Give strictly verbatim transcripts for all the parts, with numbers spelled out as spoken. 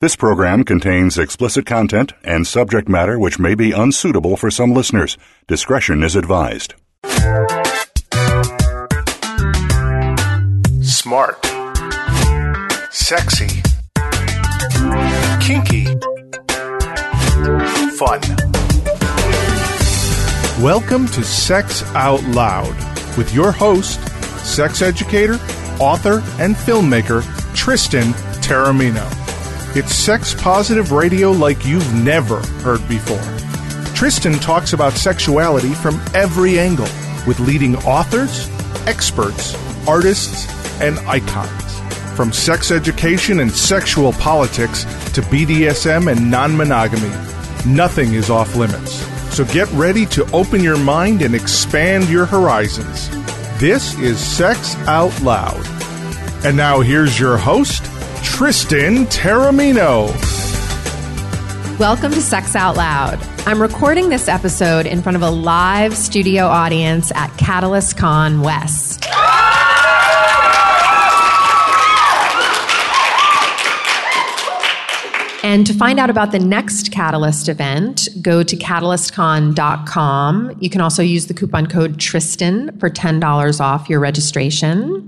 This program contains explicit content and subject matter which may be unsuitable for some listeners. Discretion is advised. Smart. Sexy. Kinky. Fun. Welcome to Sex Out Loud with your host, sex educator, author, and filmmaker, Tristan Taormino. It's sex-positive radio like you've never heard before. Tristan talks about sexuality from every angle with leading authors, experts, artists, and icons. From sex education and sexual politics to B D S M and non-monogamy, nothing is off limits. So get ready to open your mind and expand your horizons. This is Sex Out Loud. And now here's your host, Tristan Taormino. Welcome to Sex Out Loud. I'm recording this episode in front of a live studio audience at Catalyst Con West. And to find out about the next Catalyst event, go to catalyst con dot com. You can also use the coupon code Tristan for ten dollars off your registration.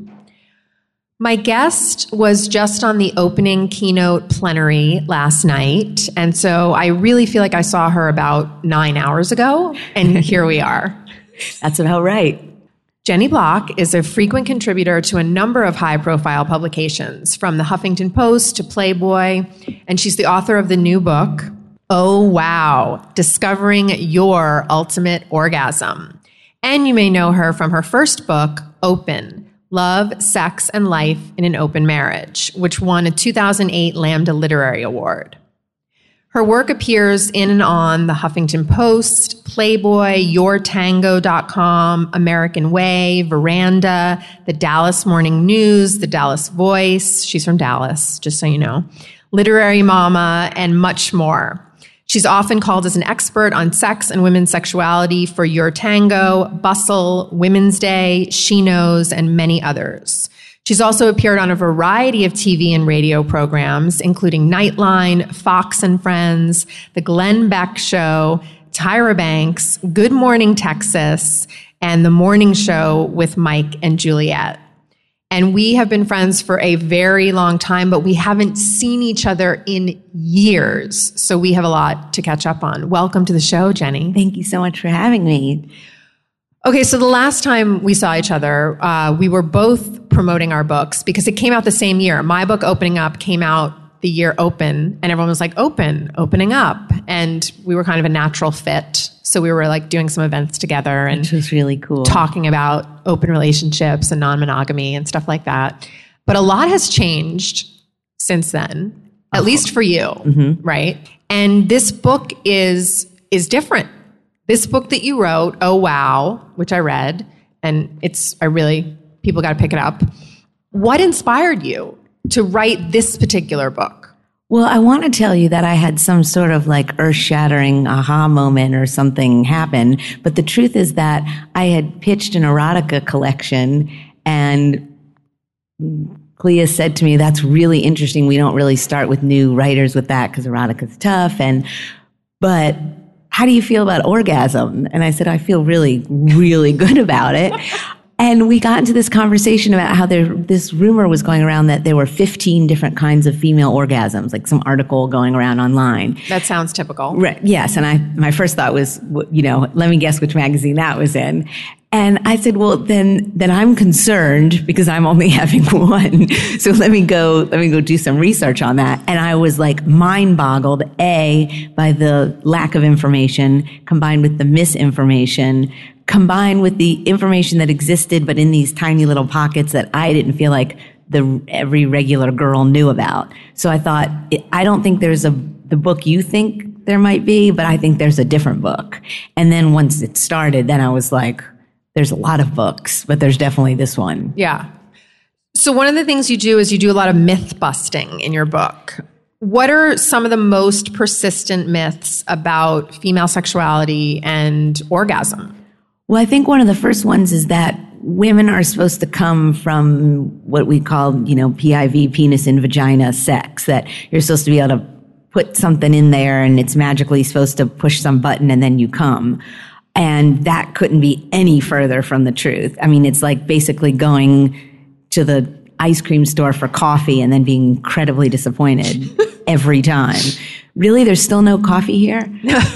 My guest was just on the opening keynote plenary last night, and so I really feel like I saw her about nine hours ago, and here we are. That's about right. Jenny Block is a frequent contributor to a number of high-profile publications, from the Huffington Post to Playboy, and she's the author of the new book, Oh Wow, Discovering Your Ultimate Orgasm. And you may know her from her first book, Open, Love, Sex, and Life in an Open Marriage, which won a two thousand eight Lambda Literary Award. Her work appears in and on the Huffington Post, Playboy, your tango dot com, American Way, Veranda, the Dallas Morning News, the Dallas Voice. She's from Dallas, just so you know. Literary Mama, and much more. She's often called as an expert on sex and women's sexuality for Your Tango, Bustle, Women's Day, She Knows, and many others. She's also appeared on a variety of T V and radio programs, including Nightline, Fox and Friends, The Glenn Beck Show, Tyra Banks, Good Morning Texas, and The Morning Show with Mike and Juliet. And we have been friends for a very long time, but we haven't seen each other in years. So we have a lot to catch up on. Welcome to the show, Jenny. Thank you so much for having me. Okay, so the last time we saw each other, uh, we were both promoting our books because it came out the same year. My book, Opening Up, came out the year Open, and everyone was like, open, opening up. And we were kind of a natural fit. So we were like doing some events together and which was really cool, talking about open relationships and non-monogamy and stuff like that. But a lot has changed since then, at uh-huh. least for you, mm-hmm. right? And this book is is different. This book that you wrote, Oh Wow, which I read, and it's, I really, people got to pick it up. What inspired you to write this particular book? Well, I want to tell you that I had some sort of like earth-shattering aha moment or something happen. But the truth is that I had pitched an erotica collection, and Clea said to me, that's really interesting. We don't really start with new writers with that because erotica's tough. And, but how do you feel about orgasm? And I said, I feel really, really good about it. And we got into this conversation about how there, this rumor was going around that there were fifteen different kinds of female orgasms, like some article going around online. That sounds typical. Right. Yes. And I, my first thought was, you know, let me guess which magazine that was in. And I said, well, then, then I'm concerned because I'm only having one. So let me go, let me go do some research on that. And I was like mind boggled, A, by the lack of information combined with the misinformation, combined with the information that existed, but in these tiny little pockets that I didn't feel like the every regular girl knew about. So I thought, I don't think there's a the book you think there might be, but I think there's a different book. And then once it started, then I was like, there's a lot of books, but there's definitely this one. Yeah. So one of the things you do is you do a lot of myth busting in your book. What are some of the most persistent myths about female sexuality and orgasm? Well, I think one of the first ones is that women are supposed to come from what we call, you know, P I V, penis in vagina sex, that you're supposed to be able to put something in there and it's magically supposed to push some button and then you come. And that couldn't be any further from the truth. I mean, it's like basically going to the ice cream store for coffee and then being incredibly disappointed every time. Really? There's still no coffee here?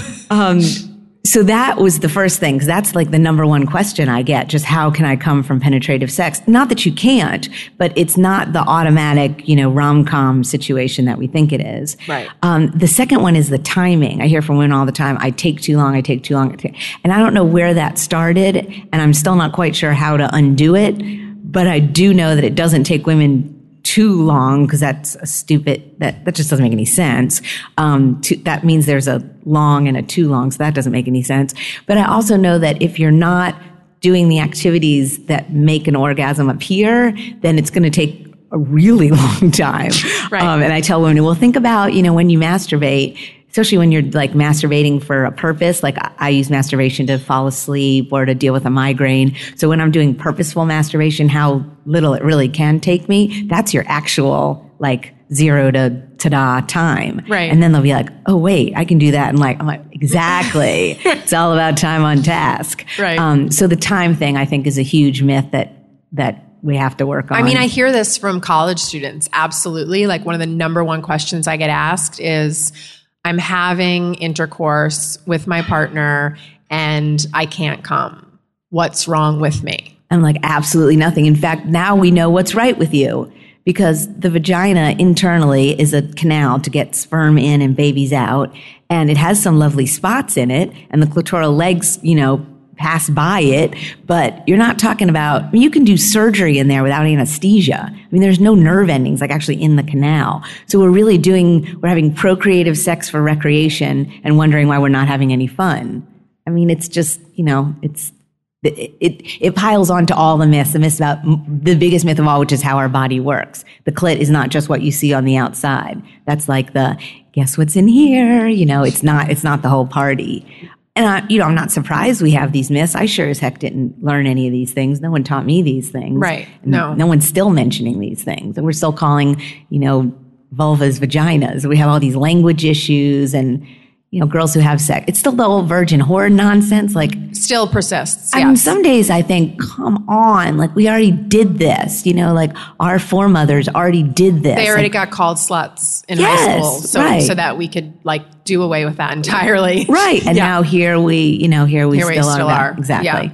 um, so that was the first thing, because that's like the number one question I get, just how can I come from penetrative sex? Not that you can't, but it's not the automatic, you know, rom-com situation that we think it is. Right. Um, the second one is the timing. I hear from women all the time, I take too long, I take too long. And I don't know where that started, and I'm still not quite sure how to undo it, but I do know that it doesn't take women too long, because that's a stupid, that, that just doesn't make any sense. Um, to, that means there's a long and a too long, so that doesn't make any sense. But I also know that if you're not doing the activities that make an orgasm appear, then it's going to take a really long time. Right. Um, and I tell women, well, think about, you know, when you masturbate, especially when you're like masturbating for a purpose, like I use masturbation to fall asleep or to deal with a migraine. So when I'm doing purposeful masturbation, how little it really can take me, that's your actual like zero to ta-da time. Right. And then they'll be like, oh, wait, I can do that. And like, I'm like, exactly. It's all about time on task. Right. Um, so the time thing, I think, is a huge myth that, that we have to work on. I mean, I hear this from college students. Absolutely. Like one of the number one questions I get asked is, I'm having intercourse with my partner and I can't come. What's wrong with me? I'm like, absolutely nothing. In fact, now we know what's right with you, because the vagina internally is a canal to get sperm in and babies out. And it has some lovely spots in it. And the clitoral legs, you know, pass by it, but you're not talking about, I mean, you can do surgery in there without anesthesia. I mean, there's no nerve endings like actually in the canal. So we're really doing, we're having procreative sex for recreation and wondering why we're not having any fun. I mean, it's just, you know, it's, it, it, it piles onto all the myths, the myths about the biggest myth of all, which is how our body works. The clit is not just what you see on the outside. That's like the, guess what's in here? You know, it's not, it's not the whole party. And I, you know, I'm not surprised we have these myths. I sure as heck didn't learn any of these things. No one taught me these things. Right. And no. No one's still mentioning these things. And we're still calling, you know, vulvas vaginas. We have all these language issues and, you know, girls who have sex. It's still the old virgin whore nonsense. Like, still persists. I yes. mean, some days I think, come on, like we already did this. You know, like our foremothers already did this. They already like, got called sluts in yes, high school, so right. so that we could like do away with that entirely. Right. And Yeah. now here we, you know, here we Here we still, still are. are. Exactly. Yeah.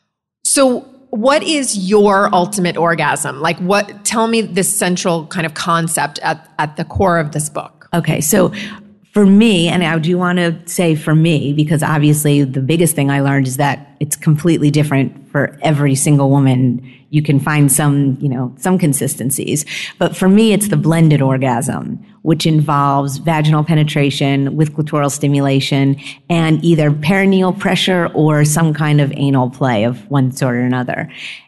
So what is your ultimate orgasm? Like what, tell me this central kind of concept at, at the core of this book. Okay. So for me, and I do want to say for me, because obviously the biggest thing I learned is that it's completely different for every single woman. You can find some, you know, some consistencies. But for me, it's the blended orgasm, which involves vaginal penetration with clitoral stimulation and either perineal pressure or some kind of anal play of one sort or another.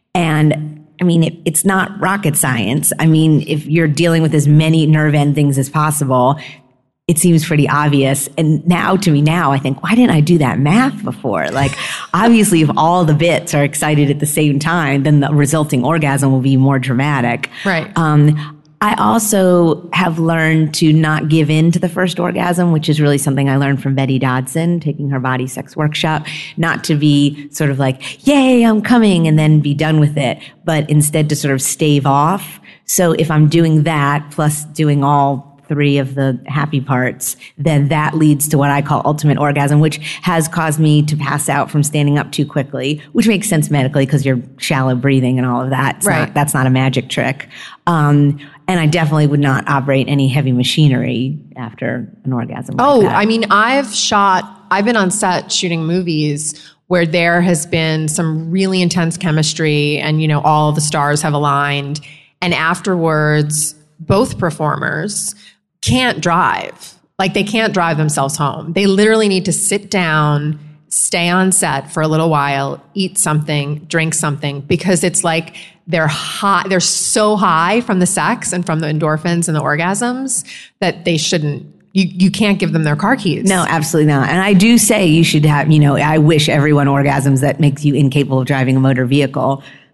And I mean, it, it's not rocket science. I mean, if you're dealing with as many nerve endings as possible, it seems pretty obvious. And now to me now, I think, why didn't I do that math before? Like, obviously, if all the bits are excited at the same time, then the resulting orgasm will be more dramatic. Right. Um, I also have learned to not give in to the first orgasm, which is really something I learned from Betty Dodson, taking her body sex workshop, not to be sort of like, yay, I'm coming, and then be done with it, but instead to sort of stave off. So if I'm doing that, plus doing all three of the happy parts, then that leads to what I call ultimate orgasm, which has caused me to pass out from standing up too quickly, which makes sense medically because you're shallow breathing and all of that. It's right. Not, that's not a magic trick. Um, and I definitely would not operate any heavy machinery after an orgasm like Oh, that. I mean, I've shot, I've been on set shooting movies where there has been some really intense chemistry and, you know, all the stars have aligned. And afterwards, both performers can't drive. Like they can't drive themselves home. They literally need to sit down, stay on set for a little while, eat something, drink something, because it's like they're high, they're so high from the sex and from the endorphins and the orgasms that they shouldn't, you, you can't give them their car keys. No, absolutely not. And I do say you should have, you know, I wish everyone orgasms that makes you incapable of driving a motor vehicle.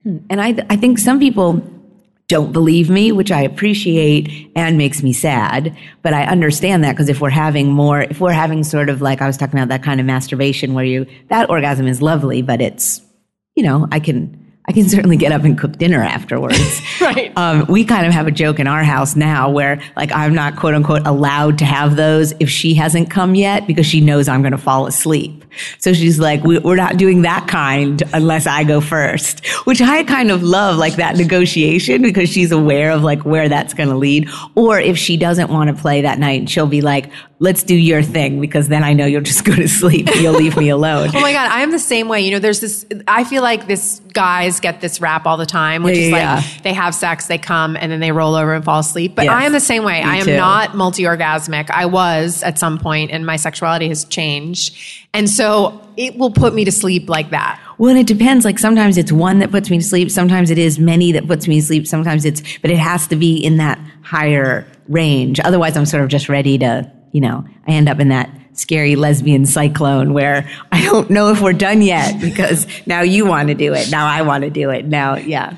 And I, I think some people don't believe me, which I appreciate and makes me sad. But I understand that because if we're having more, if we're having sort of like I was talking about that kind of masturbation where you, that orgasm is lovely, but it's, you know, I can, I can certainly get up and cook dinner afterwards. Right. Um, we kind of have a joke in our house now where like I'm not quote unquote allowed to have those if she hasn't come yet because she knows I'm going to fall asleep. So she's like, we, we're not doing that kind unless I go first, which I kind of love, like that negotiation because she's aware of like where that's going to lead. Or if she doesn't want to play that night, she'll be like, let's do your thing because then I know you'll just go to sleep and you'll leave me alone. Oh my God, I am the same way. You know, there's this, I feel like this guys get this rap all the time, which Yeah, is like yeah. they have sex, they come, and then they roll over and fall asleep. But Yes, I am the same way. me I am too. not multi-orgasmic. I was at some point, and my sexuality has changed. And so it will put me to sleep like that. Well, and it depends. Like sometimes it's one that puts me to sleep. Sometimes it is many that puts me to sleep. Sometimes it's, but it has to be in that higher range. Otherwise I'm sort of just ready to, you know, I end up in that scary lesbian cyclone where I don't know if we're done yet because now you want to do it. Now I want to do it. Now, yeah.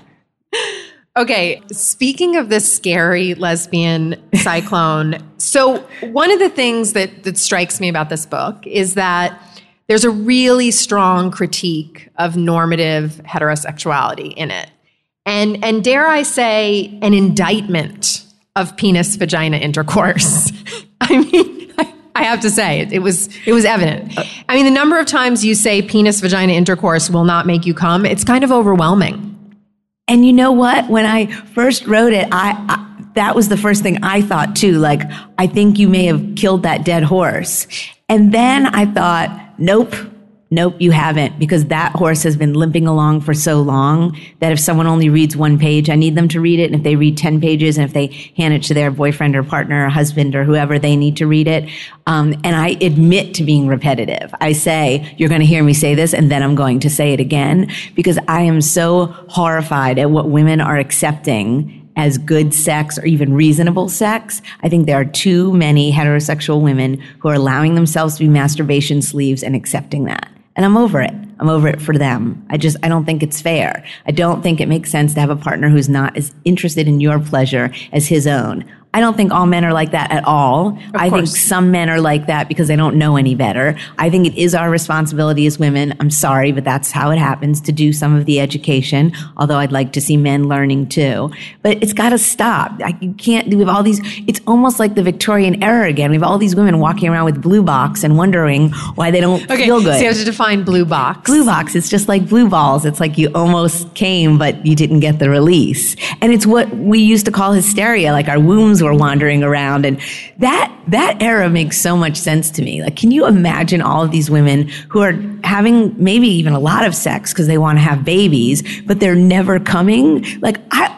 Okay, speaking of this scary lesbian cyclone, so one of the things that, that strikes me about this book is that there's a really strong critique of normative heterosexuality in it. And, and dare I say, an indictment of penis-vagina intercourse. I mean, I, I have to say, it, it was it was evident. I mean, the number of times you say penis-vagina intercourse will not make you come, it's kind of overwhelming. And you know what? When I first wrote it, I, I that was the first thing I thought too. Like, I think you may have killed that dead horse. And then I thought, nope, nope, you haven't, because that horse has been limping along for so long that if someone only reads one page, I need them to read it. And if they read ten pages and if they hand it to their boyfriend or partner or husband or whoever, they need to read it. Um, and I admit to being repetitive. I say, you're going to hear me say this and then I'm going to say it again because I am so horrified at what women are accepting as good sex or even reasonable sex. I think there are too many heterosexual women who are allowing themselves to be masturbation sleeves and accepting that. And I'm over it. I'm over it for them. I just, I don't think it's fair. I don't think it makes sense to have a partner who's not as interested in your pleasure as his own. I don't think all men are like that at all. Of I course. think some men are like that because they don't know any better. I think it is our responsibility as women, I'm sorry, but that's how it happens, to do some of the education, although I'd like to see men learning too. But it's got to stop. Like, you can't, we have all these, it's almost like the Victorian era again. We have all these women walking around with blue box and wondering why they don't Okay, feel good. so you have to define blue box. Blue box, it's just like blue balls. It's like you almost came, but you didn't get the release. And it's what we used to call hysteria, like our wombs were wandering around. And that, that era makes so much sense to me. Like, can you imagine all of these women who are having maybe even a lot of sex because they want to have babies, but they're never coming? Like, I,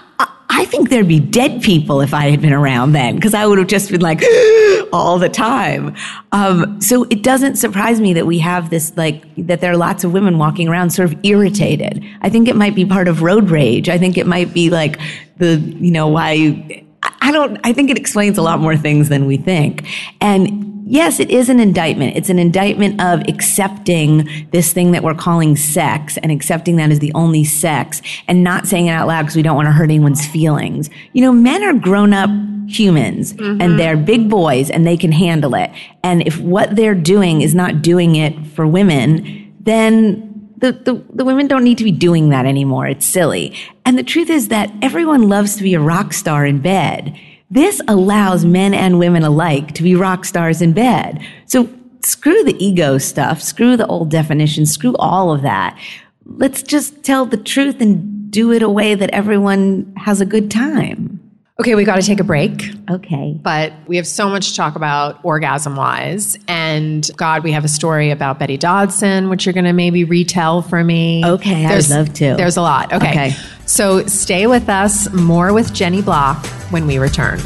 I think there'd be dead people if I had been around then, because I would have just been like all the time. Um, so it doesn't surprise me that we have this, like, that there are lots of women walking around sort of irritated. I think it might be part of road rage. I think it might be like the, you know, why you, I don't, I think it explains a lot more things than we think. And yes, it is an indictment. It's an indictment of accepting this thing that we're calling sex and accepting that as the only sex and not saying it out loud because we don't want to hurt anyone's feelings. You know, men are grown up humans mm-hmm. and they're big boys and they can handle it. And if what they're doing is not doing it for women, then The, the, the women don't need to be doing that anymore. It's silly. And the truth is that everyone loves to be a rock star in bed. This allows men and women alike to be rock stars in bed. So screw the ego stuff, screw the old definitions, screw all of that. Let's just tell the truth and do it a way that everyone has a good time. Okay, we got to take a break. Okay. But we have so much to talk about orgasm-wise. And God, we have a story about Betty Dodson, which you're going to maybe retell for me. Okay, there's, I would love to. There's a lot. Okay. Okay. So stay with us. More with Jenny Block when we return.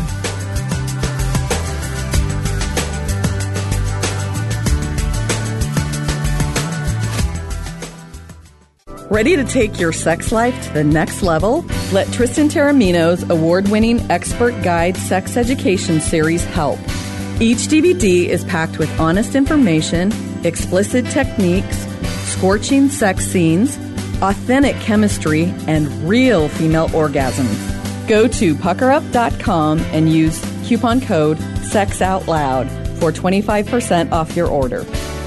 Ready to take your sex life to the next level? Let Tristan Taormino's award-winning expert guide sex education series help. Each D V D is packed with honest information, explicit techniques, scorching sex scenes, authentic chemistry, and real female orgasms. Go to pucker up dot com and use coupon code SEXOUTLOUD for twenty-five percent off your order.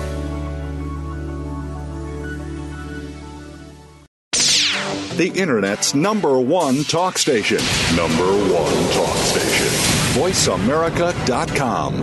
The Internet's number one talk station. Number one talk station. voice america dot com.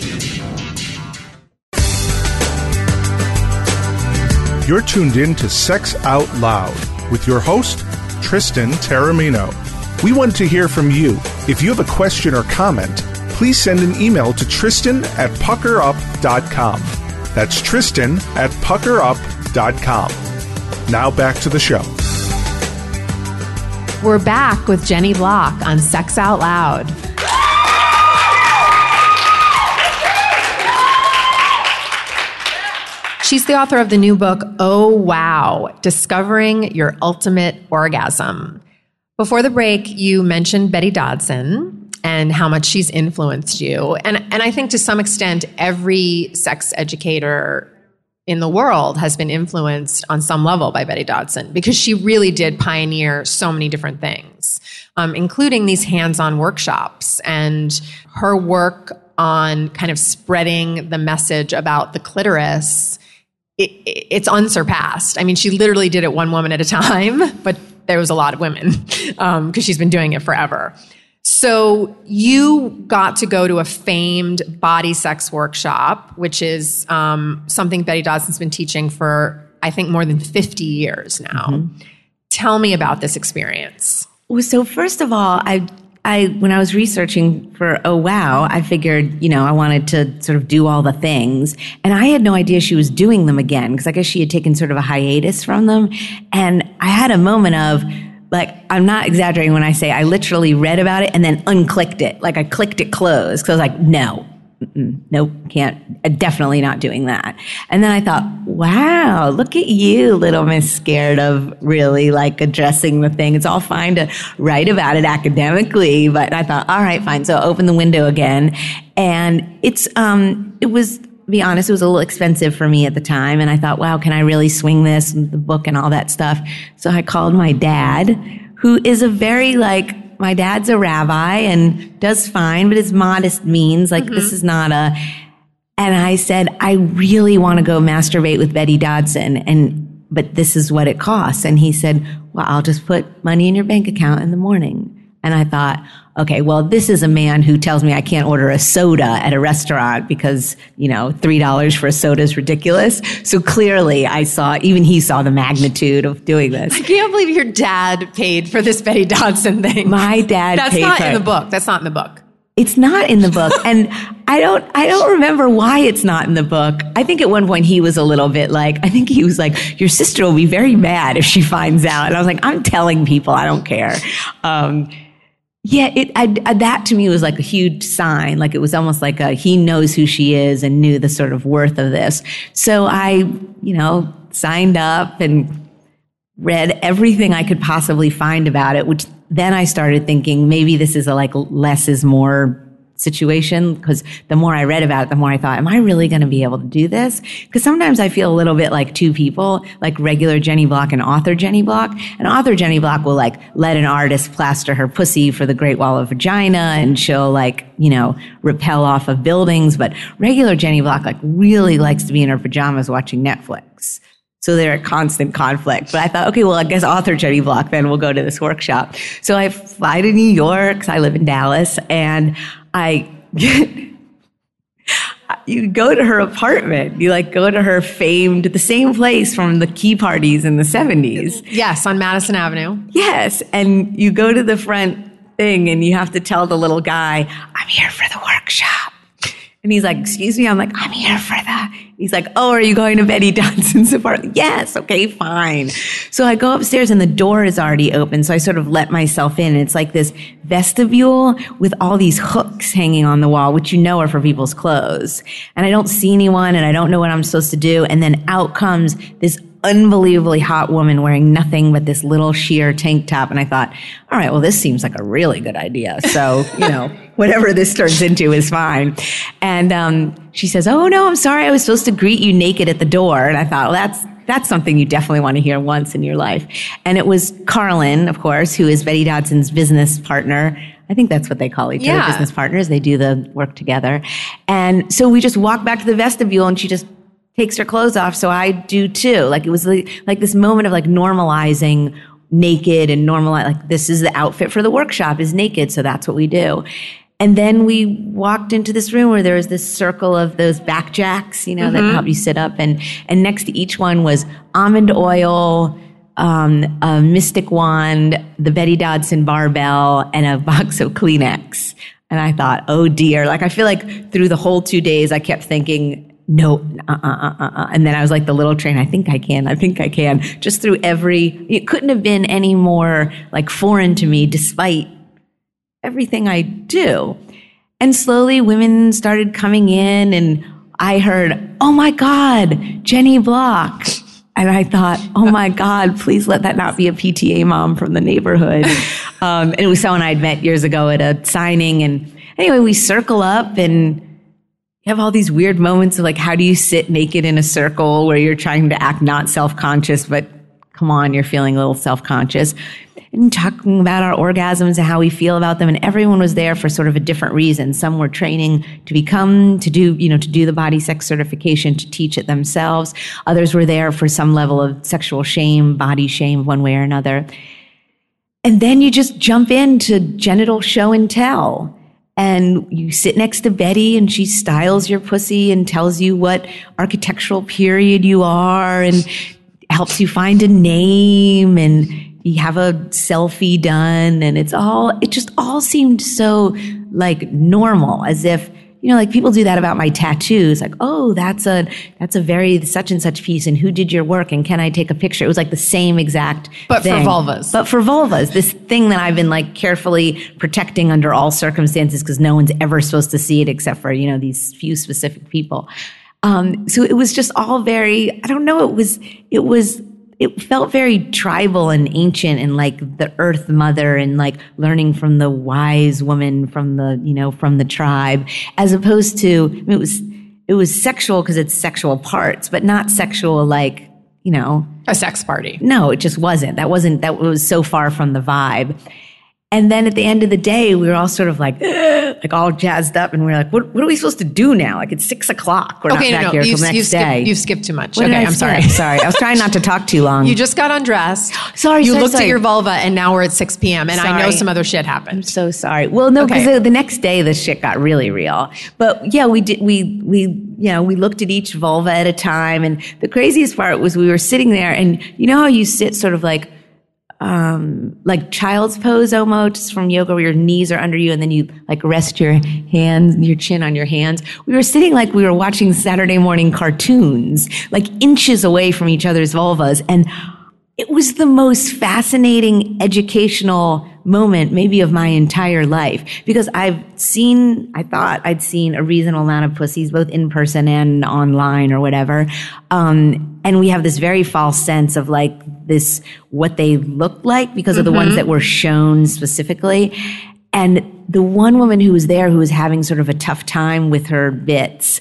You're tuned in to Sex Out Loud with your host, Tristan Taormino. We want to hear from you. If you have a question or comment, please send an email to Tristan at pucker up dot com. That's Tristan at pucker up dot com. Now back to the show. We're back with Jenny Block on Sex Out Loud. She's the author of the new book, Oh Wow, Discovering Your Ultimate Orgasm. Before the break, you mentioned Betty Dodson and how much she's influenced you. And, and I think to some extent, every sex educator in the world has been influenced on some level by Betty Dodson, because she really did pioneer so many different things, um, including these hands-on workshops, and her work on kind of spreading the message about the clitoris. It, it, it's unsurpassed. I mean, she literally did it one woman at a time, but there was a lot of women because um, she's been doing it forever. So you got to go to a famed body sex workshop, which is um, something Betty Dodson's been teaching for, I think, more than fifty years now. Mm-hmm. Tell me about this experience. Well, so first of all, I, I when I was researching for Oh Wow, I figured, you know, I wanted to sort of do all the things. And I had no idea she was doing them again, because I guess she had taken sort of a hiatus from them. And I had a moment of, like, I'm not exaggerating when I say I literally read about it and then unclicked it. Like, I clicked it closed because I was like, no, nope, can't, definitely not doing that. And then I thought, wow, look at you, little Miss Scared of really like addressing the thing. It's all fine to write about it academically, but I thought, all right, fine. So I opened the window again, and it's, um, it was, to be honest, it was a little expensive for me at the time. And I thought, wow, can I really swing this, the book and all that stuff? So I called my dad, who is a very like, my dad's a rabbi and does fine, but his modest means, like, mm-hmm. this is not a, and I said, I really want to go masturbate with Betty Dodson, and, but this is what it costs. And he said, well, I'll just put money in your bank account in the morning. And I thought, okay, well, this is a man who tells me I can't order a soda at a restaurant because, you know, three dollars for a soda is ridiculous. So clearly I saw, even he saw the magnitude of doing this. I can't believe your dad paid for this Betty Dodson thing. My dad That's paid not for in it. the book. That's not in the book. It's not in the book. And I don't, I don't remember why it's not in the book. I think at one point he was a little bit like, I think he was like, your sister will be very mad if she finds out. And I was like, I'm telling people, I don't care. Um, Yeah, it I, I, that to me was like a huge sign. Like, it was almost like a, he knows who she is and knew the sort of worth of this. So I, you know, signed up and read everything I could possibly find about it, which then I started thinking maybe this is a like less is more situation, because the more I read about it, the more I thought, am I really going to be able to do this? Because sometimes I feel a little bit like two people, like regular Jenny Block and author Jenny Block. And author Jenny Block will like let an artist plaster her pussy for the Great Wall of Vagina, and she'll like, you know, rappel off of buildings. But regular Jenny Block like really likes to be in her pajamas watching Netflix. So they're at constant conflict. But I thought, okay, well, I guess author Jenny Block then will go to this workshop. So I fly to New York. So I live in Dallas, and I you go to her apartment. You like go to her famed, the same place from the key parties in the seventies. Yes, on Madison Avenue. Yes. And you go to the front thing and you have to tell the little guy, I'm here for the workshop. And he's like, excuse me? I'm like, I'm here for that. He's like, oh, are you going to Betty Dodson's apartment? Yes. Okay, fine. So I go upstairs and the door is already open. So I sort of let myself in. It's like this vestibule with all these hooks hanging on the wall, which you know are for people's clothes. And I don't see anyone and I don't know what I'm supposed to do. And then out comes this unbelievably hot woman wearing nothing but this little sheer tank top. And I thought, all right, well, this seems like a really good idea. So, you know, whatever this turns into is fine. And um, she says, oh, no, I'm sorry. I was supposed to greet you naked at the door. And I thought, well, that's that's something you definitely want to hear once in your life. And it was Carlin, of course, who is Betty Dodson's business partner. I think that's what they call each Yeah. other, business partners. They do the work together. And so we just walk back to the vestibule and she just takes her clothes off. So I do too. Like it was like, like this moment of like normalizing naked and normal, like this is the outfit for the workshop is naked. So that's what we do. And then we walked into this room where there was this circle of those back jacks, you know, mm-hmm. that help you sit up. And, and next to each one was almond oil, um, a mystic wand, the Betty Dodson barbell, and a box of Kleenex. And I thought, oh dear. Like I feel like through the whole two days, I kept thinking, no, uh, uh, uh, uh. And then I was like the little train, I think I can, I think I can. Just through every, it couldn't have been any more like foreign to me despite everything I do. And slowly women started coming in and I heard, oh my God, Jenny Block. And I thought, oh my God, please let that not be a P T A mom from the neighborhood. Um, and it was someone I'd met years ago at a signing. And anyway, we circle up and you have all these weird moments of like, how do you sit naked in a circle where you're trying to act not self-conscious, but come on, you're feeling a little self-conscious. And talking about our orgasms and how we feel about them. And everyone was there for sort of a different reason. Some were training to become, to do, you know, to do the body sex certification, to teach it themselves. Others were there for some level of sexual shame, body shame, one way or another. And then you just jump into genital show and tell. And you sit next to Betty and she styles your pussy and tells you what architectural period you are and helps you find a name, and you have a selfie done, and it's all, it just all seemed so like normal, as if, you know, like people do that about my tattoos. Like, oh, that's a, that's a very such and such piece, and who did your work, and can I take a picture? It was like the same exact But thing. for vulvas. But for vulvas, this thing that I've been like carefully protecting under all circumstances because no one's ever supposed to see it except for, you know, these few specific people. Um, so it was just all very, I don't know, it was, it was, it felt very tribal and ancient and like the earth mother and like learning from the wise woman from the, you know, from the tribe, as opposed to, I mean, it was, it was sexual because it's sexual parts, but not sexual like, you know. A sex party. No, it just wasn't. That wasn't, that was so far from the vibe. And then at the end of the day, we were all sort of like, like all jazzed up, and we we're like, what, what are we supposed to do now? Like it's six o'clock. We're okay, not no, back no, here you've, till next you've day. Skipped, you've skipped too much. What okay, did I I'm say? sorry. Sorry, I was trying not to talk too long. You just got undressed. Sorry, You sorry, looked sorry. at your vulva, and now we're at six p.m. And I know Sorry. some other shit happened. I'm so sorry. Well, no, because Okay. the, the next day the shit got really real. But yeah, we did. We we you know we looked at each vulva at a time, and the craziest part was we were sitting there, and you know how you sit sort of like. Um, like child's pose almost from yoga, where your knees are under you and then you like rest your hands, your chin on your hands. We were sitting like we were watching Saturday morning cartoons, like inches away from each other's vulvas. And it was the most fascinating educational moment maybe of my entire life, because I've seen, I thought I'd seen a reasonable amount of pussies, both in person and online or whatever. Um, and we have this very false sense of like this, what they look like because of the ones that were shown specifically. And the one woman who was there who was having sort of a tough time with her bits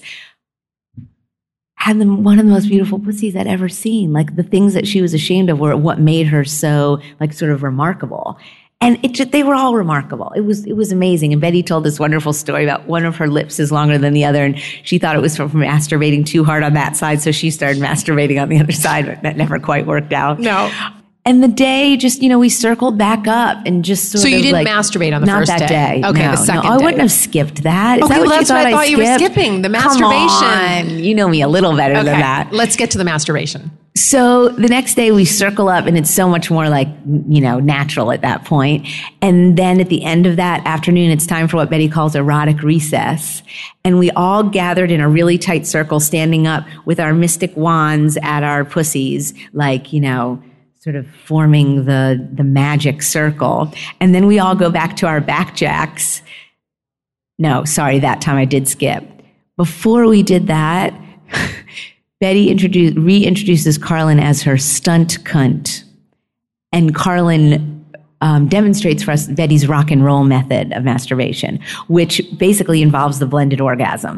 had the, one of the most beautiful pussies I'd ever seen. Like the things that she was ashamed of were what made her so like sort of remarkable. And it just, they were all remarkable. It was, it was amazing. And Betty told this wonderful story about one of her lips is longer than the other. And she thought it was from, from masturbating too hard on that side. So she started masturbating on the other side, but that never quite worked out. No. And the day just, you know, we circled back up and just sort So of you didn't like, masturbate on the not first that day? day. Okay, no, the second no, I day. wouldn't have skipped that. Is Okay, that what well, you that's what I thought you were skipped? skipping, the Come masturbation. on. You know me a little better Okay, than that. let's get to the masturbation. So the next day we circle up and it's so much more like, you know, natural at that point. And then at the end of that afternoon, it's time for what Betty calls erotic recess. And we all gathered in a really tight circle, standing up with our mystic wands at our pussies, like, you know, sort of forming the, the magic circle. And then we all go back to our back jacks. No, sorry, that time I did skip. Before we did that, Betty introduced, reintroduces Carlin as her stunt cunt. And Carlin um, demonstrates for us Betty's rock and roll method of masturbation, which basically involves the blended orgasm,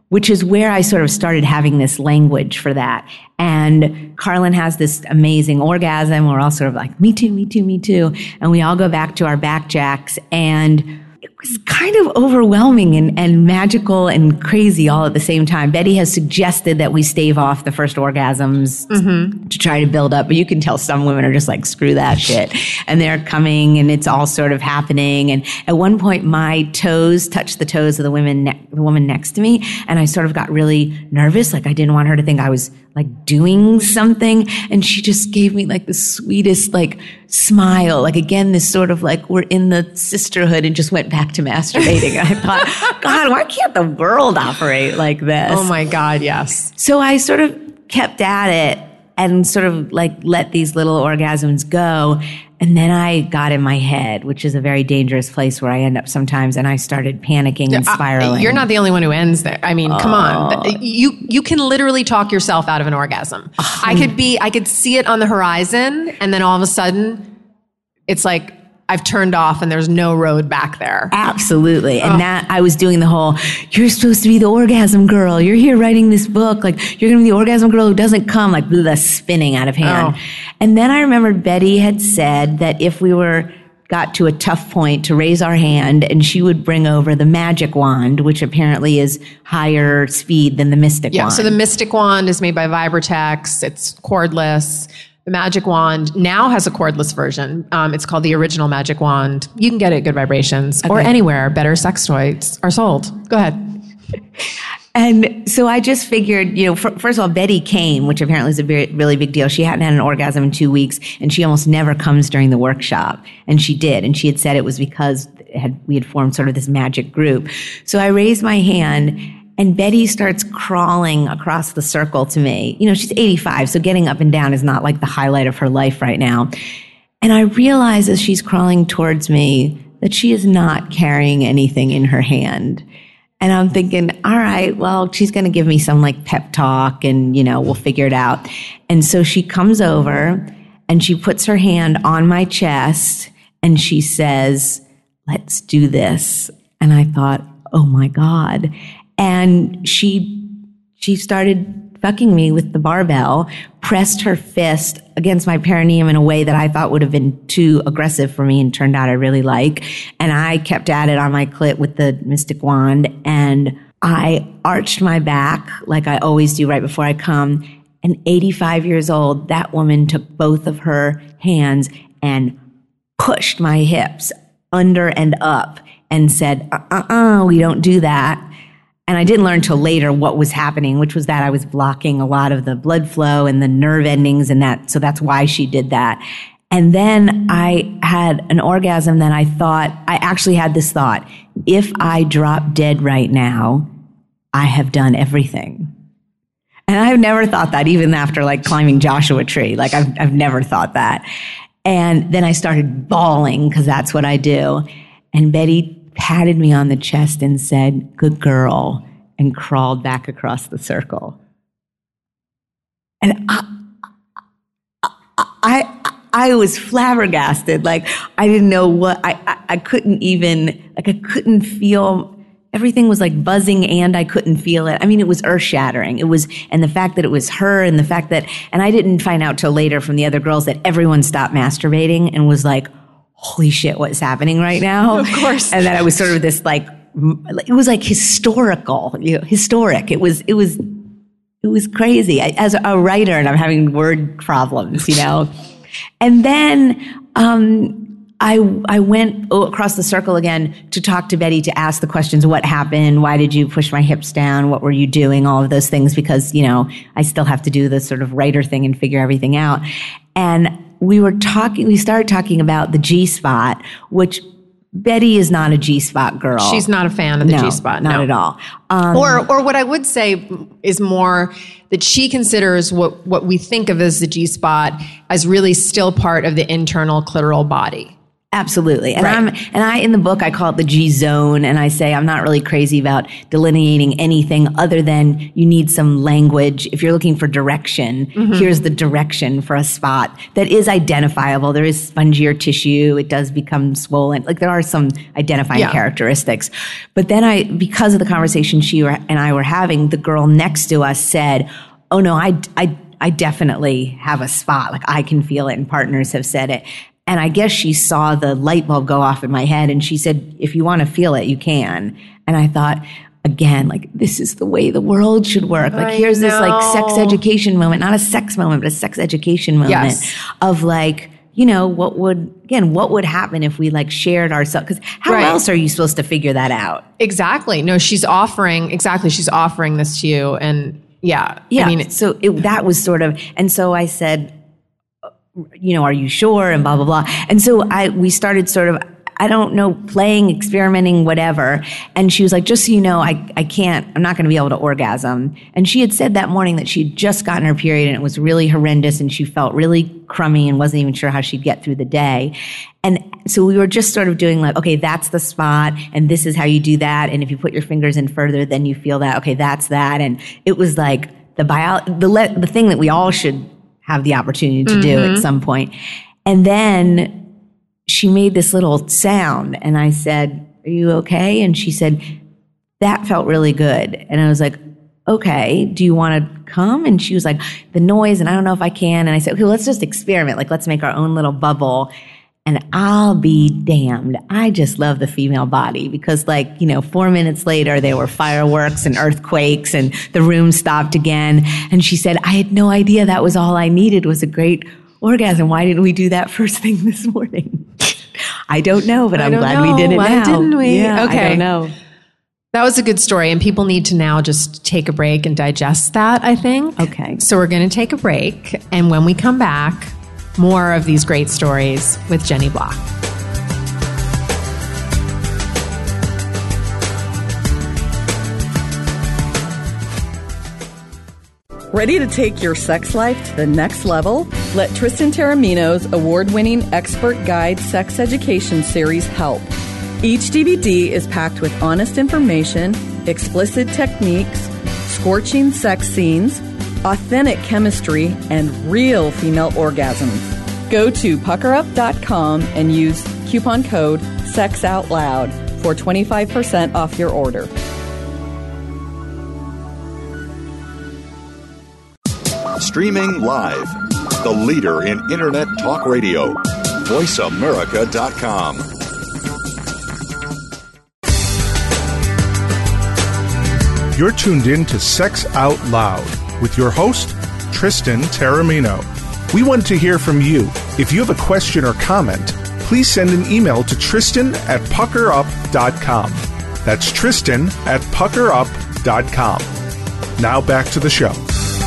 which is where I sort of started having this language for that. And Carlin has this amazing orgasm. We're all sort of like, me too, me too, me too. And we all go back to our back jacks, and it was kind of overwhelming and, and magical and crazy all at the same time. Betty has suggested that we stave off the first orgasms mm-hmm. to try to build up, but you can tell some women are just like, screw that shit. And they're coming and it's all sort of happening. And at one point, my toes touched the toes of the women, ne- the woman next to me. And I sort of got really nervous. Like I didn't want her to think I was like doing something. And she just gave me like the sweetest like smile. Like again, this sort of like we're in the sisterhood, and just went back to masturbating. And I thought, God, why can't the world operate like this? Oh my God, yes. So I sort of kept at it and sort of like let these little orgasms go. And then I got in my head, which is a very dangerous place where I end up sometimes. And I started panicking and spiraling. Uh, you're not the only one who ends there. I mean, oh. come on. You you can literally talk yourself out of an orgasm. Oh. I could be, I could see it on the horizon, and then all of a sudden, it's like I've turned off and there's no road back there. Absolutely. And oh. that I was doing the whole, you're supposed to be the orgasm girl. You're here writing this book. Like, you're going to be the orgasm girl who doesn't come, like the spinning out of hand. Oh. And then I remembered Betty had said that if we were got to a tough point to raise our hand, and she would bring over the magic wand, which apparently is higher speed than the mystic yeah, wand. So the mystic wand is made by Vibratex. It's cordless. The Magic Wand now has a cordless version. Um, it's called the Original Magic Wand. You can get it at Good Vibrations okay. or anywhere better sex toys are sold. Go ahead. And so I just figured, you know, f- first of all, Betty came, which apparently is a very, really big deal. She hadn't had an orgasm in two weeks, and she almost never comes during the workshop. And she did. And she had said it was because it had, we had formed sort of this magic group. So I raised my hand, and Betty starts crawling across the circle to me. You know, she's eighty-five, so getting up and down is not like the highlight of her life right now. And I realize as she's crawling towards me that she is not carrying anything in her hand. And I'm thinking, all right, well, she's going to give me some like pep talk and, you know, we'll figure it out. And so she comes over and she puts her hand on my chest and she says, let's do this. And I thought, oh my God. And she, she started fucking me with the barbell, pressed her fist against my perineum in a way that I thought would have been too aggressive for me, and turned out I really like. And I kept at it on my clit with the mystic wand, and I arched my back like I always do right before I come. And eighty-five years old, that woman took both of her hands and pushed my hips under and up and said, uh-uh-uh, we don't do that. And I didn't learn till later what was happening, which was that I was blocking a lot of the blood flow and the nerve endings and that. So that's why she did that. And then I had an orgasm that I thought, I actually had this thought, if I drop dead right now, I have done everything. And I've never thought that, even after like climbing Joshua Tree. Like I've, I've never thought that. And then I started bawling because that's what I do. And Betty patted me on the chest and said, good girl, and crawled back across the circle. And I, I, I was flabbergasted. Like, I didn't know what, I, I, I couldn't even, like, I couldn't feel, everything was like buzzing and I couldn't feel it. I mean, it was earth shattering. It was, and the fact that it was her and the fact that, and I didn't find out till later from the other girls that everyone stopped masturbating and was like, holy shit, what's happening right now? Of course. And then I was sort of this like, it was like historical, you know, historic. It was, it was, it was crazy. I, as a writer, and I'm having word problems, you know. And then, um, I, I went across the circle again to talk to Betty, to ask the questions, what happened? Why did you push my hips down? What were you doing? All of those things, because, you know, I still have to do the sort of writer thing and figure everything out. And we were talking, we started talking about the G-spot, which Betty is not a G-spot girl. She's not a fan of the no, G-spot. Not no. at all. Um, or, or what I would say is more that she considers what, what we think of as the G-spot as really still part of the internal clitoral body. Absolutely. And Right. I'm, and I, in the book, I call it the G zone. And I say, I'm not really crazy about delineating anything other than you need some language. If you're looking for direction, mm-hmm. here's the direction for a spot that is identifiable. There is spongier tissue. It does become swollen. Like there are some identifying yeah. characteristics. But then I, because of the conversation she and I were having, the girl next to us said, oh no, I, I, I definitely have a spot. Like I can feel it, and partners have said it. And I guess she saw the light bulb go off in my head, and she said, if you want to feel it, you can. And I thought, again, like, this is the way the world should work. Like, I here's know. this like sex education moment, not a sex moment, but a sex education moment yes. of like, you know, what would, again, what would happen if we like shared ourselves? Because how right. else are you supposed to figure that out? Exactly. No, she's offering, exactly. She's offering this to you. And yeah. Yeah. I mean, so it, that was sort of, and so I said, you know, are you sure? And blah, blah, blah. And so I, we started sort of, I don't know, playing, experimenting, whatever. And she was like, just so you know, I, I can't, I'm not going to be able to orgasm. And she had said that morning that she'd just gotten her period and it was really horrendous and she felt really crummy and wasn't even sure how she'd get through the day. And so we were just sort of doing like, okay, that's the spot and this is how you do that. And if you put your fingers in further, then you feel that, okay, that's that. And it was like the bio, the, le- the thing that we all should have the opportunity to mm-hmm. do at some point. And then she made this little sound and I said, are you okay? And she said, that felt really good. And I was like, okay, do you want to come? And she was like, the noise, and I don't know if I can. And I said, okay, well, let's just experiment. Like, let's make our own little bubble. And I'll be damned. I just love the female body because, like, you know, four minutes later, there were fireworks and earthquakes and the room stopped again. And she said, I had no idea that was all I needed was a great orgasm. Why didn't we do that first thing this morning? I don't know, but I I'm glad know. we did it Why now. didn't we? Yeah, okay. I don't know. That was a good story. And people need to now just take a break and digest that, I think. Okay. So we're going to take a break. And when we come back, more of these great stories with Jenny Block. Ready to take your sex life to the next level? Let Tristan Taormino's award-winning expert guide sex education series help. Each D V D is packed with honest information, explicit techniques, scorching sex scenes, authentic chemistry, and real female orgasms. Go to pucker up dot com and use coupon code SEXOUTLOUD for twenty-five percent off your order. Streaming live, the leader in Internet talk radio, voice america dot com. You're tuned in to Sex Out Loud with your host, Tristan Taormino. We want to hear from you. If you have a question or comment, please send an email to Tristan at pucker up dot com. That's Tristan at pucker up dot com. Now back to the show.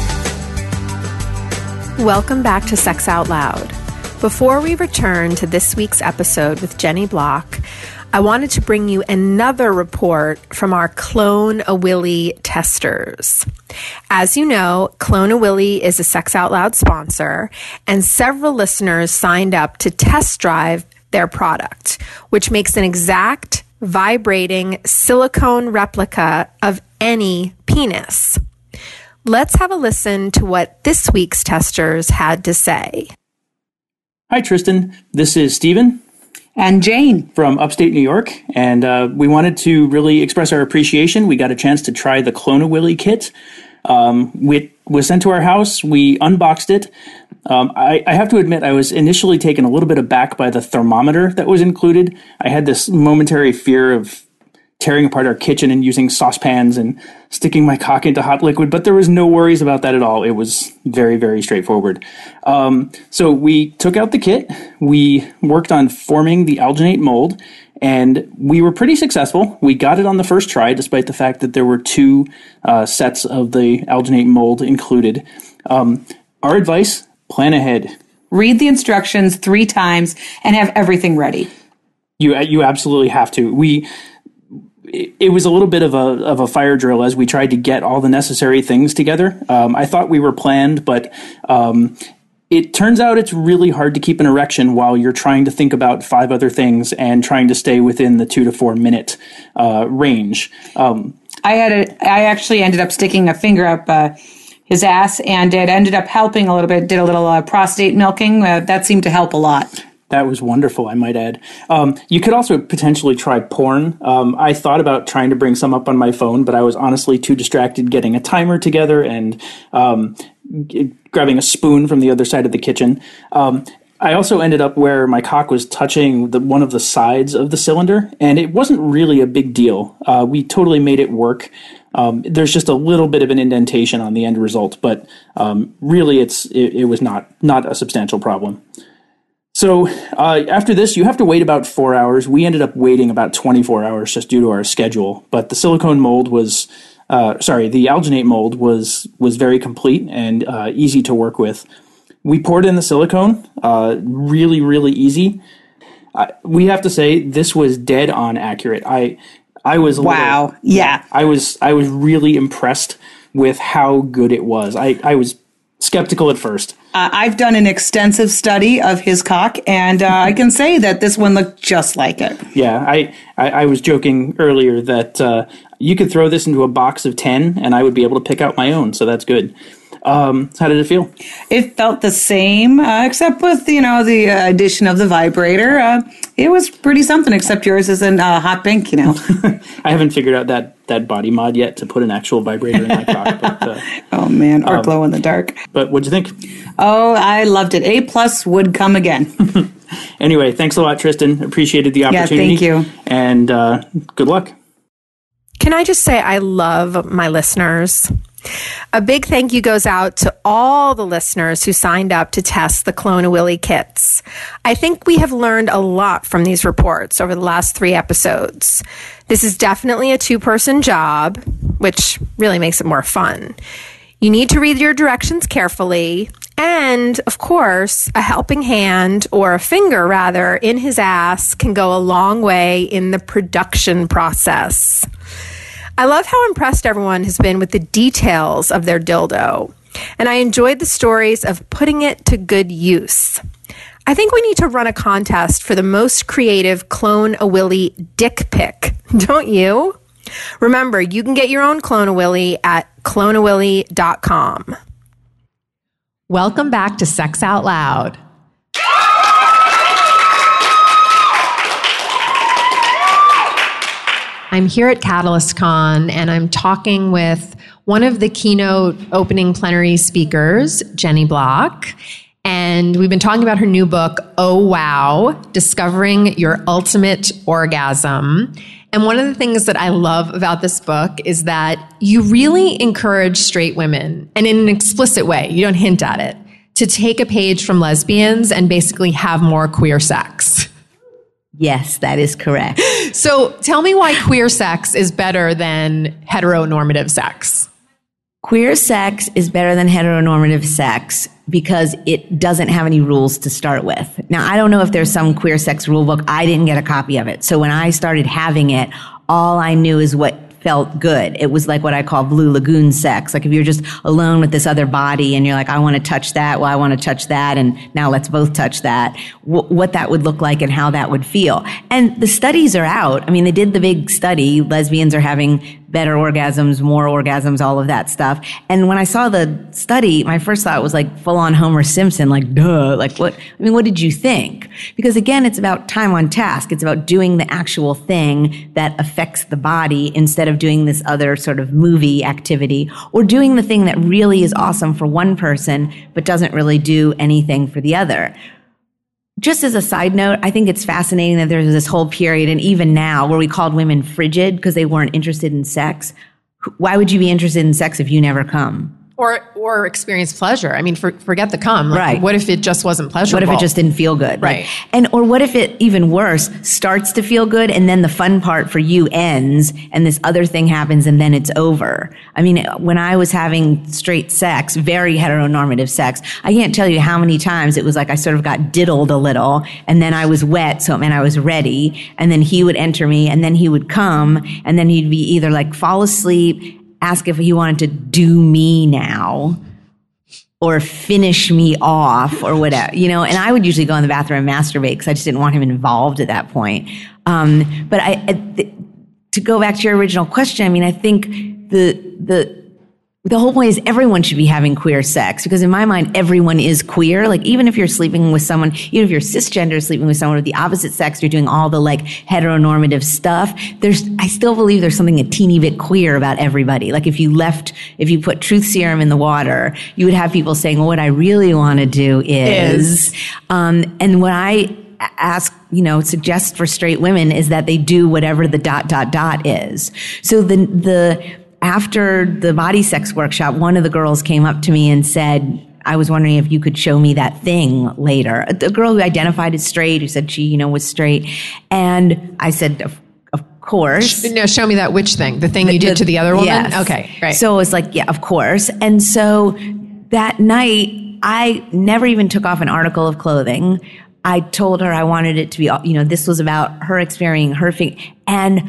Welcome back to Sex Out Loud. Before we return to this week's episode with Jenny Block, I wanted to bring you another report from our Clone-A-Willy testers. As you know, Clone-A-Willy is a Sex Out Loud sponsor, and several listeners signed up to test drive their product, which makes an exact, vibrating silicone replica of any penis. Let's have a listen to what this week's testers had to say. Hi, Tristan. This is Steven. And Jane. From upstate New York. And uh, we wanted to really express our appreciation. We got a chance to try the Clone-A-Willy kit. Um, it was sent to our house. We unboxed it. Um, I, I have to admit, I was initially taken a little bit aback by the thermometer that was included. I had this momentary fear of tearing apart our kitchen and using saucepans and sticking my cock into hot liquid, but there was no worries about that at all. It was very, very straightforward. Um, so we took out the kit, we worked on forming the alginate mold, and we were pretty successful. We got it on the first try, despite the fact that there were two uh, sets of the alginate mold included. Um, our advice, plan ahead. Read the instructions three times and have everything ready. You you absolutely have to. We... It was a little bit of a of a fire drill as we tried to get all the necessary things together. Um, I thought we were planned, but um, it turns out it's really hard to keep an erection while you're trying to think about five other things and trying to stay within the two to four minute uh, range. Um, I had a, I actually ended up sticking a finger up uh, his ass, and it ended up helping a little bit. Did a little uh, prostate milking. Uh, that seemed to help a lot. That was wonderful, I might add. Um, you could also potentially try porn. Um, I thought about trying to bring some up on my phone, but I was honestly too distracted getting a timer together and um, g- grabbing a spoon from the other side of the kitchen. Um, I also ended up where my cock was touching the, one of the sides of the cylinder, and it wasn't really a big deal. Uh, we totally made it work. Um, there's just a little bit of an indentation on the end result, but um, really it's it, it was not not a substantial problem. So uh, after this, you have to wait about four hours. We ended up waiting about twenty-four hours just due to our schedule. But the silicone mold was, uh, sorry, the alginate mold was was very complete and uh, easy to work with. We poured in the silicone, uh, really, really easy. Uh, we have to say this was dead on accurate. I I was a wow, little, yeah, I was I was really impressed with how good it was. I I was skeptical at first. Uh, I've done an extensive study of his cock, and uh, I can say that this one looked just like it. Yeah, I, I, I was joking earlier that uh, you could throw this into a box of ten, and I would be able to pick out my own, so that's good. Um, how did it feel? It felt the same, uh, except with, you know, the uh, addition of the vibrator. Uh, it was pretty something, except yours isn't uh, hot pink, you know. I haven't figured out that, that body mod yet to put an actual vibrator in my cock. But, uh, oh, man, or um, glow in the dark. But what'd you think? Oh, I loved it. A plus would come again. Anyway, thanks a lot, Tristan. Appreciated the opportunity. Yeah, thank you. And uh, good luck. Can I just say I love my listeners? A big thank you goes out to all the listeners who signed up to test the Clone-A-Willy kits. I think we have learned a lot from these reports over the last three episodes. This is definitely a two-person job, which really makes it more fun. You need to read your directions carefully. And, of course, a helping hand, or a finger rather, in his ass can go a long way in the production process. I love how impressed everyone has been with the details of their dildo, and I enjoyed the stories of putting it to good use. I think we need to run a contest for the most creative Clone-A-Willy dick pic, don't you? Remember, you can get your own Clone-A-Willy at clone a willy dot com. Welcome back to Sex Out Loud. I'm here at Catalyst Con, and I'm talking with one of the keynote opening plenary speakers, Jenny Block. And we've been talking about her new book, Oh Wow, Discovering Your Ultimate Orgasm. And one of the things that I love about this book is that you really encourage straight women, and in an explicit way, you don't hint at it, to take a page from lesbians and basically have more queer sex. Yes, that is correct. So tell me why queer sex is better than heteronormative sex. Queer sex is better than heteronormative sex because it doesn't have any rules to start with. Now, I don't know if there's some queer sex rule book. I didn't get a copy of it. So when I started having it, all I knew is what felt good. It was like what I call blue lagoon sex. Like if you're just alone with this other body and you're like, I want to touch that. Well, I want to touch that. And now let's both touch that. W- what that would look like and how that would feel. And the studies are out. I mean, they did the big study. Lesbians are having better orgasms, more orgasms, all of that stuff. And when I saw the study, my first thought was like full on Homer Simpson, like, duh, like what, I mean, what did you think? Because again, it's about time on task. It's about doing the actual thing that affects the body instead of doing this other sort of movie activity, or doing the thing that really is awesome for one person, but doesn't really do anything for the other. Just as a side note, I think it's fascinating that there's this whole period, and even now, where we called women frigid because they weren't interested in sex. Why would you be interested in sex if you never come? Or or experience pleasure. I mean, for, forget the cum. Like, right. What if it just wasn't pleasurable? What if it just didn't feel good? Right. Like, and or what if it, even worse, starts to feel good and then the fun part for you ends and this other thing happens and then it's over? I mean, when I was having straight sex, very heteronormative sex, I can't tell you how many times it was like I sort of got diddled a little and then I was wet, so it meant I was ready, and then he would enter me and then he would come and then he'd be either like fall asleep, ask if he wanted to do me now, or finish me off or whatever, you know, and I would usually go in the bathroom and masturbate because I just didn't want him involved at that point. Um, but I, I th- to go back to your original question, I mean, I think the, the, the whole point is everyone should be having queer sex, because in my mind, everyone is queer. Like, even if you're sleeping with someone, even if you're cisgender sleeping with someone of the opposite sex, you're doing all the like heteronormative stuff. There's, I still believe there's something a teeny bit queer about everybody. Like, if you left, if you put truth serum in the water, you would have people saying, well, what I really want to do is, is. Um, and what I ask, you know, suggest for straight women is that they do whatever the dot, dot, dot is. So the, the, after the body sex workshop, one of the girls came up to me and said, I was wondering if you could show me that thing later. A, a girl who identified as straight, who said she, you know, was straight. And I said, of, of course. No, show me that which thing? The thing the, you did the, to the other woman? Yes. Okay, right. So it was like, yeah, of course. And so that night, I never even took off an article of clothing. I told her I wanted it to be, you know, this was about her experiencing her thing. And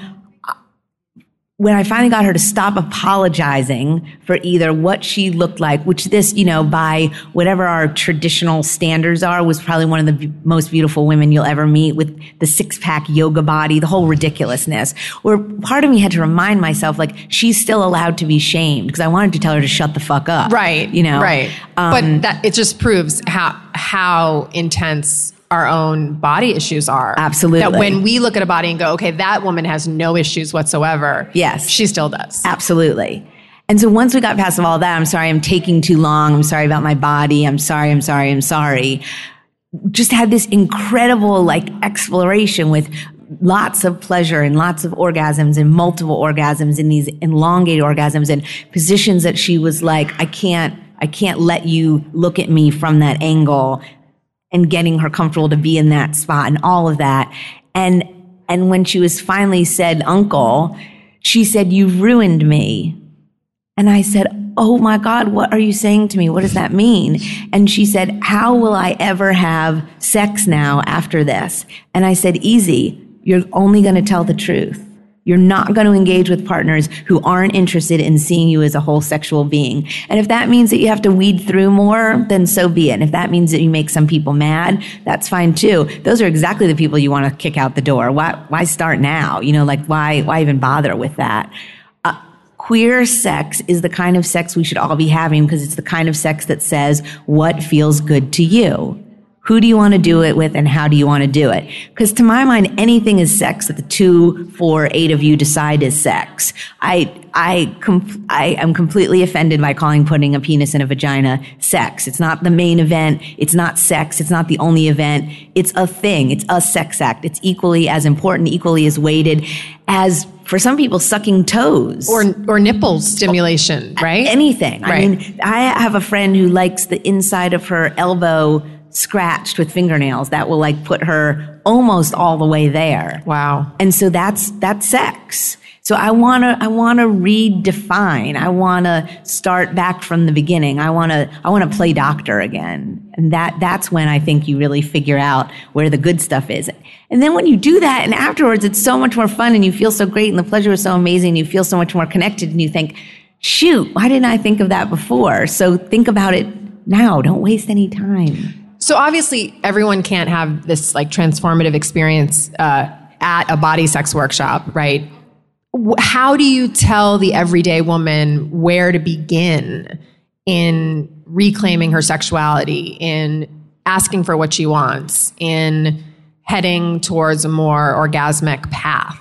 when I finally got her to stop apologizing for either what she looked like, which this, you know, by whatever our traditional standards are, was probably one of the b- most beautiful women you'll ever meet, with the six-pack yoga body, the whole ridiculousness, where part of me had to remind myself, like, she's still allowed to be shamed, because I wanted to tell her to shut the fuck up. Right. You know? Right. Um, but that, it just proves how, how intense our own body issues are. Absolutely. That when we look at a body and go, okay, that woman has no issues whatsoever. Yes. She still does. Absolutely. And so once we got past all that, I'm sorry, I'm taking too long. I'm sorry about my body. I'm sorry, I'm sorry, I'm sorry. Just had this incredible like exploration with lots of pleasure and lots of orgasms and multiple orgasms and these elongated orgasms and positions that she was like, I can't, I can't let you look at me from that angle, and getting her comfortable to be in that spot and all of that. And, and when she was finally said, uncle, she said, you've ruined me. And I said, oh my God, what are you saying to me? What does that mean? And she said, how will I ever have sex now after this? And I said, easy. You're only going to tell the truth. You're not going to engage with partners who aren't interested in seeing you as a whole sexual being. And if that means that you have to weed through more, then so be it. And if that means that you make some people mad, that's fine too. Those are exactly the people you want to kick out the door. Why, why start now? You know, like why, why even bother with that? Uh, queer sex is the kind of sex we should all be having, because it's the kind of sex that says what feels good to you. Who do you want to do it with, and how do you want to do it? Because to my mind, anything is sex that the two, four, eight of you decide is sex. I, I, com- I am completely offended by calling putting a penis in a vagina sex. It's not the main event. It's not sex. It's not the only event. It's a thing. It's a sex act. It's equally as important, equally as weighted as, for some people, sucking toes. Or or nipple stimulation, right? Anything. Right. I mean, I have a friend who likes the inside of her elbow scratched with fingernails. That will like put her almost all the way there. Wow. And so that's, that's sex. So I want to, I want to redefine. I want to start back from the beginning. I want to, I want to play doctor again. And that, that's when I think you really figure out where the good stuff is. And then when you do that, and afterwards it's so much more fun, and you feel so great, and the pleasure is so amazing, and you feel so much more connected, and you think, shoot, why didn't I think of that before? So think about it now. Don't waste any time. So obviously everyone can't have this like transformative experience uh, at a body sex workshop, right? How do you tell the everyday woman where to begin in reclaiming her sexuality, in asking for what she wants, in heading towards a more orgasmic path?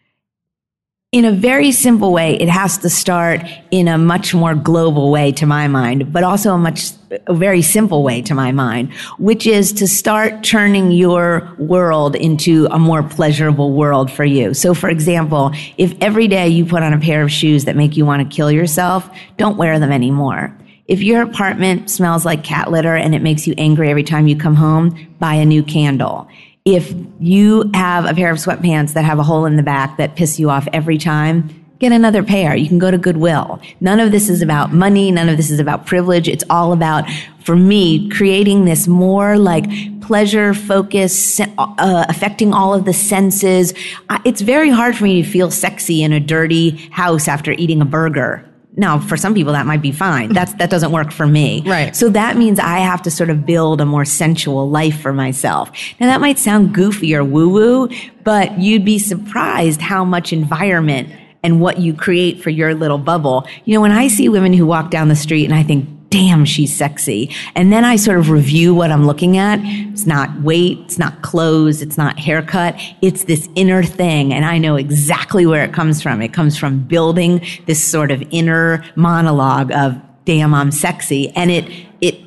In a very simple way, it has to start in a much more global way to my mind, but also a much, a very simple way to my mind, which is to start turning your world into a more pleasurable world for you. So for example, if every day you put on a pair of shoes that make you want to kill yourself, don't wear them anymore. If your apartment smells like cat litter and it makes you angry every time you come home, buy a new candle. If you have a pair of sweatpants that have a hole in the back that piss you off every time, get another pair. You can go to Goodwill. None of this is about money. None of this is about privilege. It's all about, for me, creating this more like pleasure focus, uh, affecting all of the senses. It's very hard for me to feel sexy in a dirty house after eating a burger. Now, for some people, that might be fine. That's, that doesn't work for me. Right. So that means I have to sort of build a more sensual life for myself. Now, that might sound goofy or woo-woo, but you'd be surprised how much environment and what you create for your little bubble. You know, when I see women who walk down the street and I think, damn, she's sexy. And then I sort of review what I'm looking at. It's not weight. It's not clothes. It's not haircut. It's this inner thing. And I know exactly where it comes from. It comes from building this sort of inner monologue of, damn, I'm sexy. And it, it,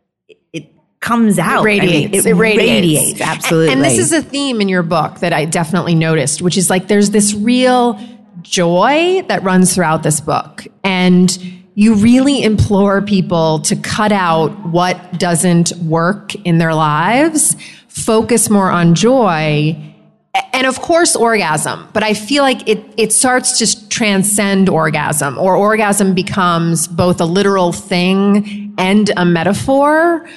it comes out. It radiates. I mean, it, it radiates. radiates. Absolutely. And, and this is a theme in your book that I definitely noticed, which is like there's this real joy that runs throughout this book. And you really implore people to cut out what doesn't work in their lives, focus more on joy, and of course, orgasm. But I feel like it, it starts to transcend orgasm, or orgasm becomes both a literal thing and a metaphor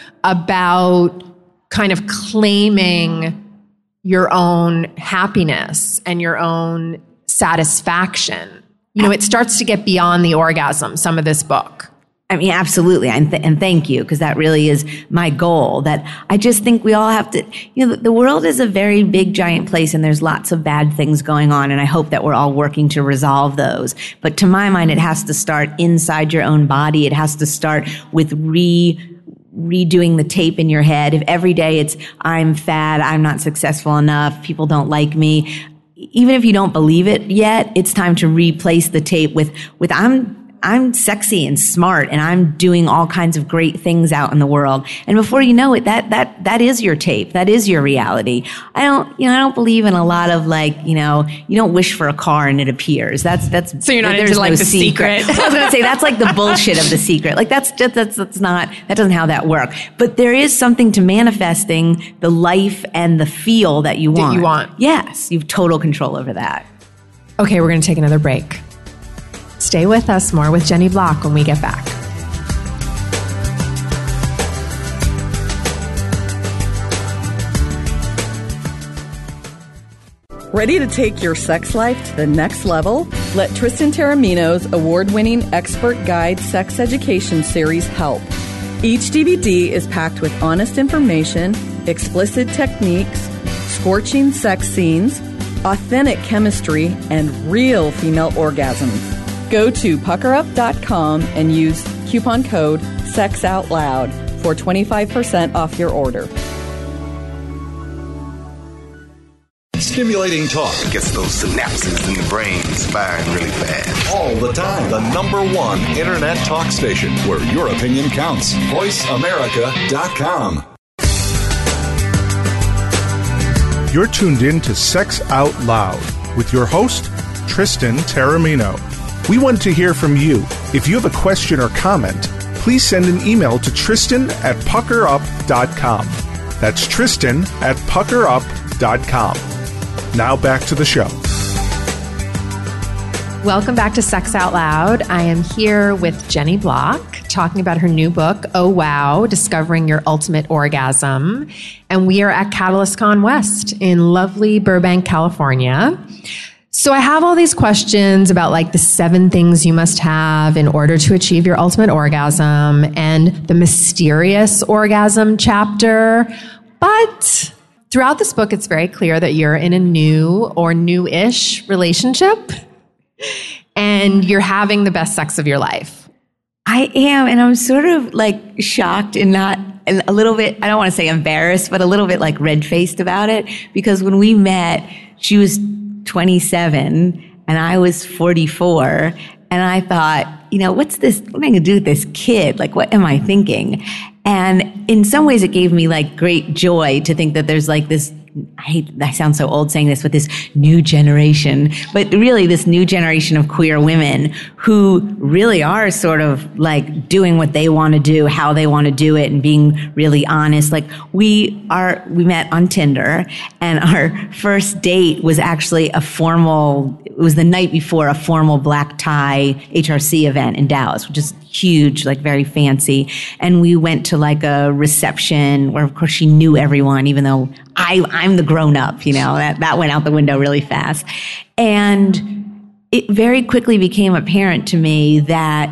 about kind of claiming your own happiness and your own satisfaction. You know, it starts to get beyond the orgasm, some of this book. I mean, absolutely. And, th- and thank you, because that really is my goal. That I just think we all have to, you know, the world is a very big, giant place, and there's lots of bad things going on. And I hope that we're all working to resolve those. But to my mind, it has to start inside your own body. It has to start with re redoing the tape in your head. If every day it's, I'm fat, I'm not successful enough, people don't like me. Even if you don't believe it yet, it's time to replace the tape with, with I'm, I'm sexy and smart and I'm doing all kinds of great things out in the world. And before you know it, that, that, that is your tape. That is your reality. I don't, you know, I don't believe in a lot of like, you know, you don't wish for a car and it appears. That's, that's, so you're not there's into like no the secret. secret. I was going to say that's like the bullshit of the secret. Like that's just, that's, that's not, that doesn't how that work. But there is something to manifesting the life and the feel that you want. That you want. Yes. You have total control over that. Okay. We're going to take another break. Stay with us. More with Jenny Block when we get back. Ready to take your sex life to the next level? Let Tristan Taormino's award-winning expert guide sex education series help. Each D V D is packed with honest information, explicit techniques, scorching sex scenes, authentic chemistry, and real female orgasms. Go to pucker up dot com and use coupon code SEXOUTLOUD for twenty-five percent off your order. Stimulating talk gets those synapses in the brain firing really fast. all the time. The number one internet talk station where your opinion counts. voice america dot com. You're tuned in to Sex Out Loud with your host, Tristan Taormino. We want to hear from you. If you have a question or comment, please send an email to Tristan at pucker up dot com. That's Tristan at pucker up dot com. Now back to the show. Welcome back to Sex Out Loud. I am here with Jenny Block talking about her new book, Oh Wow, Discovering Your Ultimate Orgasm. And we are at Catalyst Con West in lovely Burbank, California. So I have all these questions about like the seven things you must have in order to achieve your ultimate orgasm and the mysterious orgasm chapter. But throughout this book, it's very clear that you're in a new or new-ish relationship and you're having the best sex of your life. I am, and I'm sort of like shocked and not, and a little bit, I don't want to say embarrassed, but a little bit like red-faced about it, because when we met, she was twenty-seven and I was forty-four, and I thought, you know, what's this, what am I going to do with this kid? Like, what am I thinking? And in some ways it gave me like great joy to think that there's like this, I hate, I sound so old saying this, but this new generation, but really this new generation of queer women who really are sort of like doing what they want to do, how they want to do it, and being really honest. Like we are, we met on Tinder, and our first date was actually a formal, it was the night before a formal black tie H R C event in Dallas, which is huge, like very fancy. And we went to like a reception where of course she knew everyone, even though I, I'm the grown up, you know, that, that went out the window really fast. And it very quickly became apparent to me that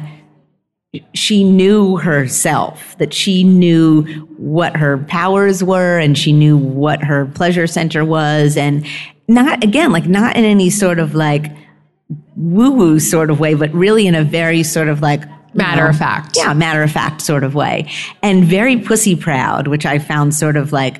she knew herself, that she knew what her powers were and she knew what her pleasure center was. And not, again, like not in any sort of like woo-woo sort of way, but really in a very sort of like matter know, of fact. Yeah, matter of fact sort of way. And very pussy proud, which I found sort of like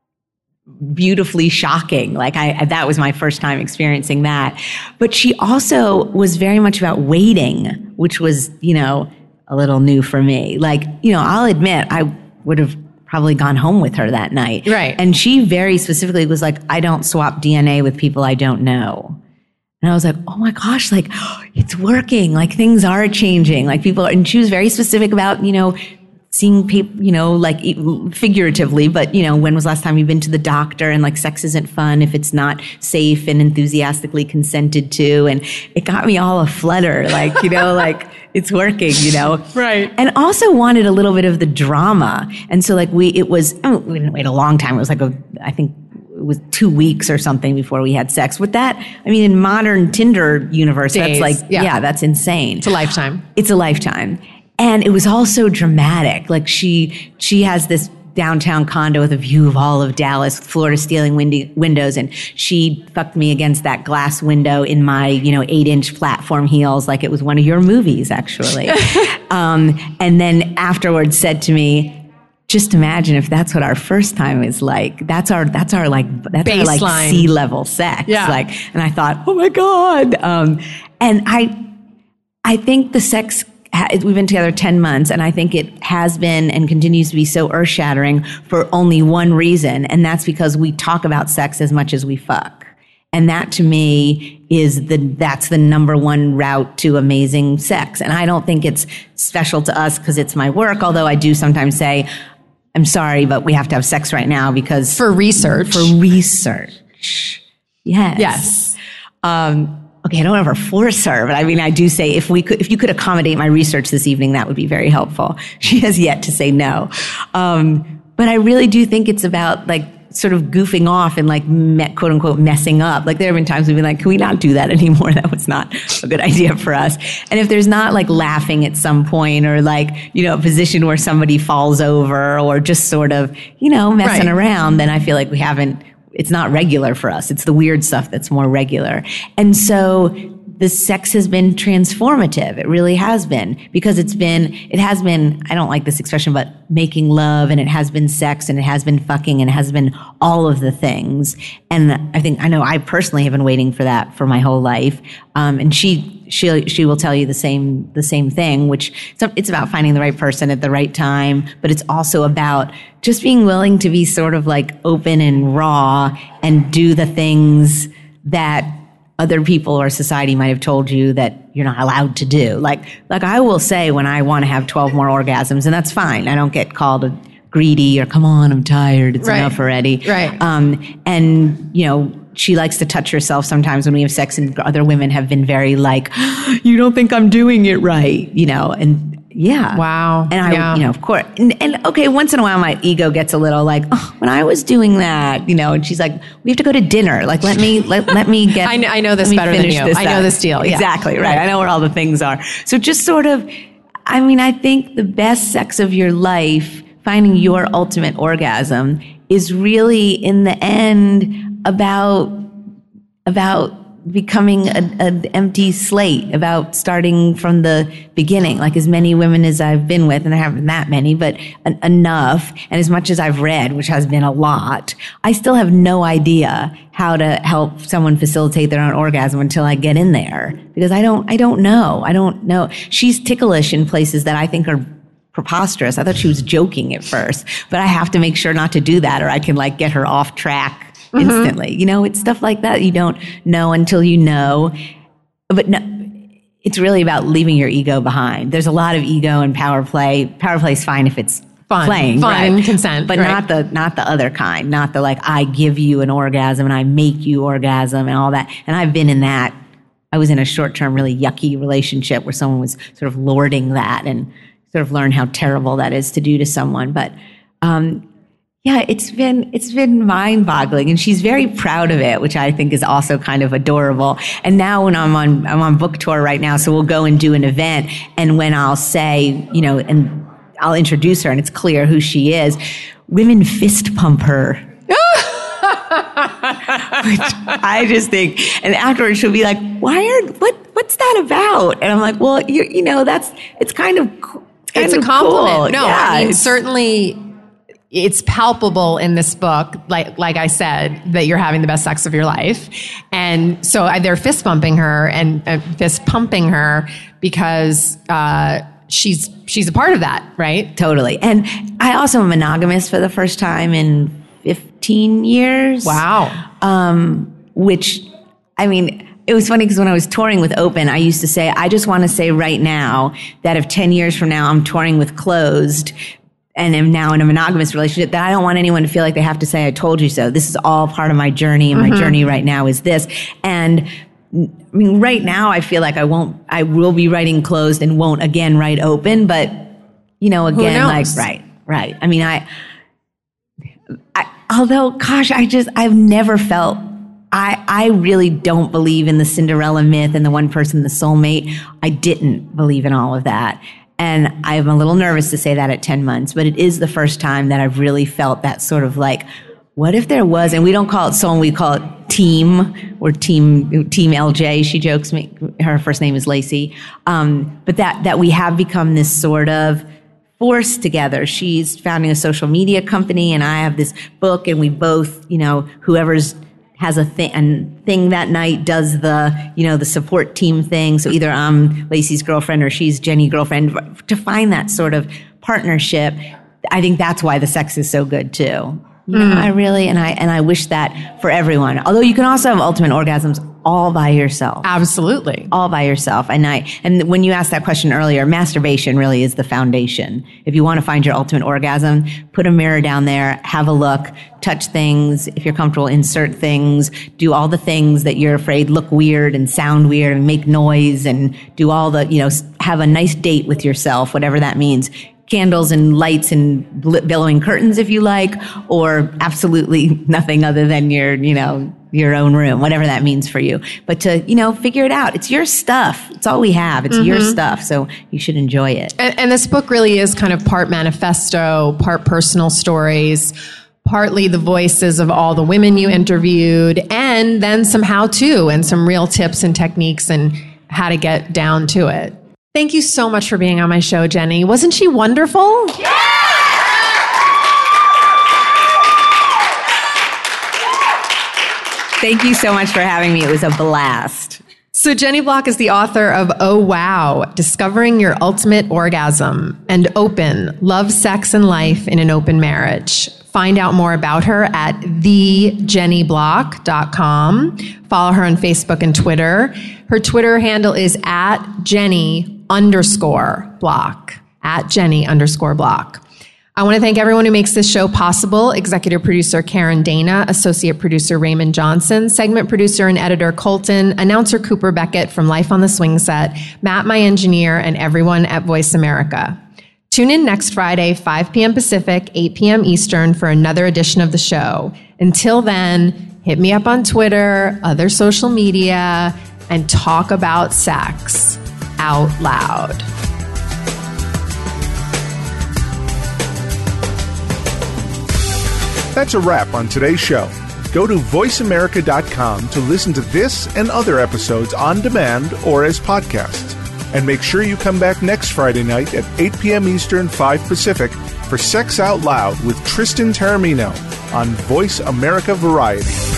beautifully shocking. Like I, that was my first time experiencing that. But she also was very much about waiting, which was, you know, a little new for me. Like, you know, I'll admit I would have probably gone home with her that night. Right. And she very specifically was like, I don't swap D N A with people I don't know. And I was like, oh my gosh, like oh, it's working. Like things are changing. Like people are, and she was very specific about, you know, seeing people, you know, like figuratively, but, you know, when was the last time you've been to the doctor, and like sex isn't fun if it's not safe and enthusiastically consented to. And it got me all aflutter, like, you know, like it's working, you know. Right. And also wanted a little bit of the drama. And so like we, it was, I mean, we didn't wait a long time. It was like, a, I think it was two weeks or something before we had sex. With that, I mean, in modern Tinder universe, Days, that's like, yeah. yeah, that's insane. It's a lifetime. It's a lifetime. And it was all so dramatic. Like she, she has this downtown condo with a view of all of Dallas, floor to ceiling windy, windows. And she fucked me against that glass window in my, you know, eight inch platform heels. Like it was one of your movies, actually. um, and then afterwards said to me, just imagine if that's what our first time is like. That's our, that's our like, that's our like Baseline. sea level sex. Yeah. Like, and I thought, oh my God. Um, and I, I think the sex, we've been together ten months, and I think it has been and continues to be so earth-shattering for only one reason, and that's because we talk about sex as much as we fuck. And that to me is the, that's the number one route to amazing sex. And I don't think it's special to us because it's my work, although I do sometimes say, I'm sorry, but we have to have sex right now because... For research. For research. Yes. Yes. Um, Okay, I don't ever force her, but I mean, I do say if we could, if you could accommodate my research this evening, that would be very helpful. She has yet to say no. Um, but I really do think it's about like sort of goofing off and like me, quote unquote messing up. Like there have been times we've been like, can we not do that anymore? That was not a good idea for us. And if there's not like laughing at some point or like, you know, a position where somebody falls over or just sort of, you know, messing Right. around, then I feel like we haven't, it's not regular for us. It's the weird stuff that's more regular. And so the sex has been transformative. It really has been, because it's been, it has been, I don't like this expression, but making love, and it has been sex, and it has been fucking, and it has been all of the things. And I think, I know I personally have been waiting for that for my whole life. Um, and she, she, she will tell you the same, the same thing, which it's about finding the right person at the right time, but it's also about just being willing to be sort of like open and raw and do the things that other people or society might have told you that you're not allowed to do. Like, like I will say when I want to have twelve more orgasms, and that's fine. I don't get called a greedy or come on, I'm tired. It's Right. enough already. Right. Um, and you know, she likes to touch herself sometimes when we have sex, and other women have been very like, you don't think I'm doing it right, you know, and yeah. Wow. And I, Yeah. you know, of course. And, and okay, once in a while my ego gets a little like, oh, when I was doing that, you know, and she's like, we have to go to dinner. Like, let me, let, let me get, I know- I know this let me better than finish you. this I know up. this deal. Yeah. Exactly. Right. I know where all the things are. So just sort of, I mean, I think the best sex of your life, finding your ultimate orgasm, is really in the end about, about becoming an empty slate, about starting from the beginning. Like as many women as I've been with, and there haven't been that many, but en- enough. And as much as I've read, which has been a lot, I still have no idea how to help someone facilitate their own orgasm until I get in there, because I don't, I don't know. I don't know. She's ticklish in places that I think are preposterous. I thought she was joking at first, but I have to make sure not to do that, or I can like get her off track instantly. You know, it's stuff like that you don't know until you know. But no, it's really about leaving your ego behind. There's a lot of ego in power play. Power play is fine if it's Fun. playing, Fun, right? consent, but right. not the not the other kind. Not the like I give you an orgasm and I make you orgasm and all that. And I've been in that. I was in a short term, really yucky relationship where someone was sort of lording that, and sort of learn how terrible that is to do to someone. But um, Yeah, it's been it's been mind-boggling, and she's very proud of it, which I think is also kind of adorable. And now when I'm on I'm on book tour right now, so we'll go and do an event, and when I'll say, you know, and I'll introduce her, and it's clear who she is, women fist pump her. Which I just think, and afterwards she'll be like, "Why are what? What's that about?" And I'm like, "Well, you you know, that's it's kind of it's, kind it's of a compliment. Cool. No, yeah, I mean it's, certainly." It's palpable in this book, like like I said, that you're having the best sex of your life, and so they're fist bumping her and uh, fist pumping her because uh, she's she's a part of that, right? Totally. And I also am monogamous for the first time in fifteen years. Wow. Um, which, I mean, it was funny because when I was touring with Open, I used to say, I just want to say right now that if ten years from now I'm touring with Closed and am now in a monogamous relationship, that I don't want anyone to feel like they have to say, I told you so. This is all part of my journey, and mm-hmm. my journey right now is this. And I mean, right now I feel like I won't, I will be writing Closed and won't again write Open, but you know, again, like, right, right. I mean, I, I, although, gosh, I just, I've never felt, I, I really don't believe in the Cinderella myth and the one person, the soulmate. I didn't believe in all of that. And I'm a little nervous to say that at ten months, but it is the first time that I've really felt that sort of like, what if there was, and we don't call it soul, we call it team, or team, team L J. She jokes me, her first name is Lacey. Um, but that, that we have become this sort of force together. She's founding a social media company, and I have this book, and we both, you know, whoever's has a thing, and thing that night does the, you know, the support team thing. So either I'm Lacey's girlfriend or she's Jenny's girlfriend. To find that sort of partnership, I think that's why the sex is so good too. You know, mm. I really, and I, and I wish that for everyone. Although you can also have ultimate orgasms all by yourself. Absolutely. All by yourself. And I, and when you asked that question earlier, masturbation really is the foundation. If you want to find your ultimate orgasm, put a mirror down there, have a look, touch things. If you're comfortable, insert things, do all the things that you're afraid look weird and sound weird and make noise, and do all the, you know, have a nice date with yourself, whatever that means. Candles and lights and billowing curtains if you like, or absolutely nothing other than your, you know, your own room, whatever that means for you. But to, you know, figure it out. It's your stuff. It's all we have. It's mm-hmm. your stuff. So you should enjoy it. And, and this book really is kind of part manifesto, part personal stories, partly the voices of all the women you interviewed, and then some how-to and some real tips and techniques and how to get down to it. Thank you so much for being on my show, Jenny. Wasn't she wonderful? Yeah! Thank you so much for having me. It was a blast. So Jenny Block is the author of Oh Wow, Discovering Your Ultimate Orgasm, and Open, Love, Sex, and Life in an Open Marriage. Find out more about her at the jenny block dot com. Follow her on Facebook and Twitter. Her Twitter handle is at Jenny underscore block, at Jenny underscore block. I want to thank everyone who makes this show possible. Executive producer Karen Dana, associate producer Raymond Johnson, segment producer and editor Colton, announcer Cooper Beckett from Life on the Swing Set, Matt, my engineer, and everyone at Voice America. Tune in next Friday, five p.m. Pacific, eight p.m. Eastern for another edition of the show. Until then, hit me up on Twitter, other social media, and talk about sex out loud. That's a wrap on today's show. Go to voice america dot com to listen to this and other episodes on demand or as podcasts. And make sure you come back next Friday night at eight p.m. Eastern, five Pacific for Sex Out Loud with Tristan Taormino on Voice America Variety.